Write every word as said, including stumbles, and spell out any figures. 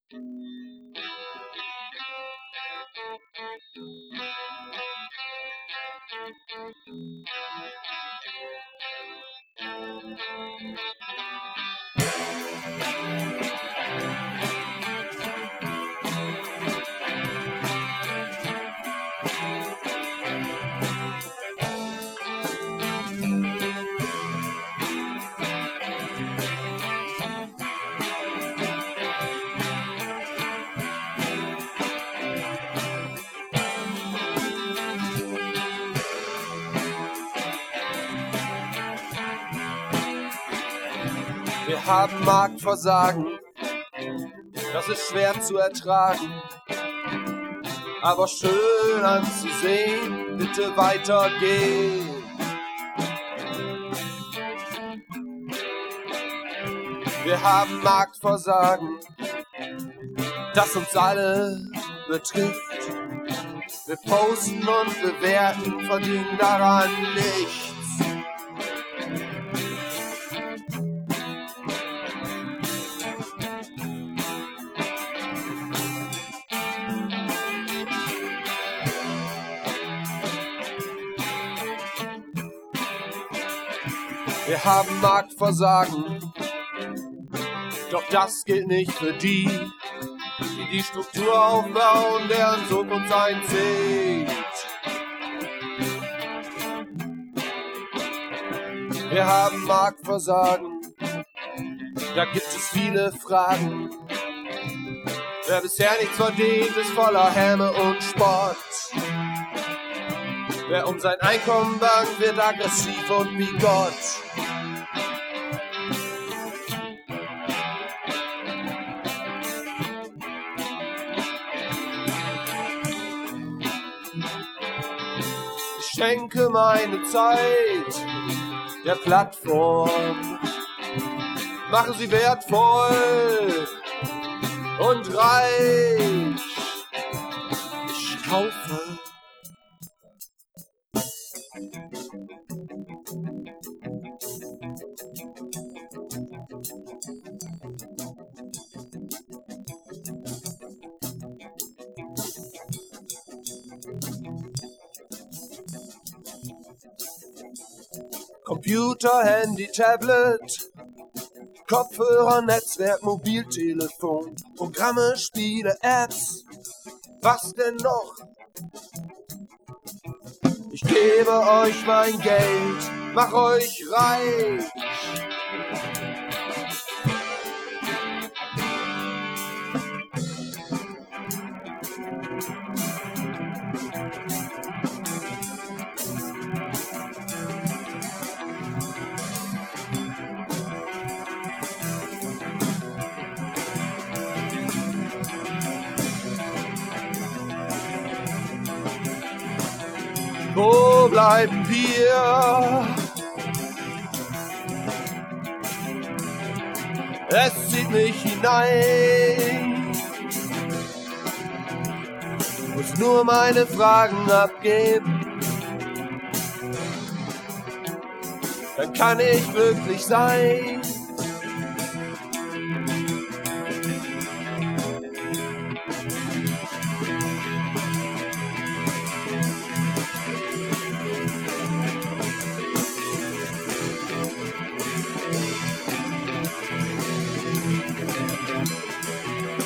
Wir haben Marktversagen, das ist schwer zu ertragen, aber schön anzusehen, bitte weitergehen. Wir haben Marktversagen, das uns alle betrifft. Wir posten und bewerten, verdienen daran nichts. Wir haben Marktversagen, doch das gilt nicht für die, die die Struktur aufbauen, deren Zukunft einzieht. Wir haben Marktversagen, da gibt es viele Fragen. Wer bisher nichts verdient, ist voller Häme und Spott. Wer um sein Einkommen bangt, wird aggressiv und bigott. Ich schenke meine Zeit der Plattform, mache sie wertvoll und reich. Ich kaufe Computer, Handy, Tablet, Kopfhörer, Netzwerk, Mobiltelefon, Programme, Spiele, Apps, was denn noch? Ich gebe euch mein Geld, mach euch reich. Wo bleiben wir? Es zieht mich hinein. Muss nur meine Fragen abgeben, dann kann ich glücklich sein.